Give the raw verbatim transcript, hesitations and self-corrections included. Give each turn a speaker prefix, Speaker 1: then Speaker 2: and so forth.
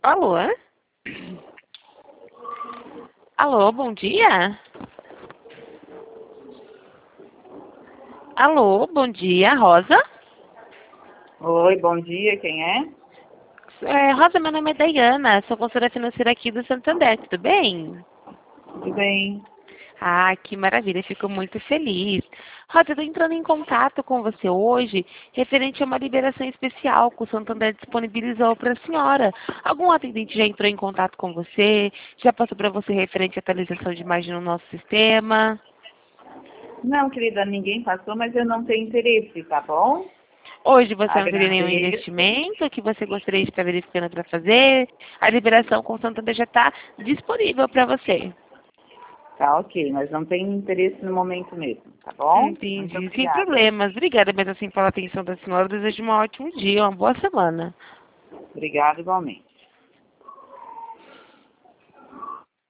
Speaker 1: Alô? Alô, bom dia? Alô, bom dia, Rosa?
Speaker 2: Oi, bom dia, quem é?
Speaker 1: É, Rosa, meu nome é Dayana, sou consultora financeira aqui do Santander, tudo bem?
Speaker 2: Tudo bem?
Speaker 1: Ah, que maravilha, fico muito feliz. Rosa, eu estou entrando em contato com você hoje, referente a uma liberação especial que o Santander disponibilizou para a senhora. Algum atendente já entrou em contato com você? Já passou para você referente à atualização de imagem no nosso sistema?
Speaker 2: Não, querida, ninguém passou, mas eu não tenho interesse, tá bom?
Speaker 1: Hoje você não teria nenhum
Speaker 2: Agradeço.
Speaker 1: investimento que você gostaria de estar verificando para fazer? A liberação com o Santander já está disponível para você.
Speaker 2: Tá, ok, mas não tenho interesse no momento mesmo, tá bom? Muito
Speaker 1: Entendi, sem
Speaker 2: obrigada.
Speaker 1: problemas. Obrigada mesmo assim pela atenção da senhora. Desejo um ótimo dia, uma boa semana.
Speaker 2: Obrigada igualmente.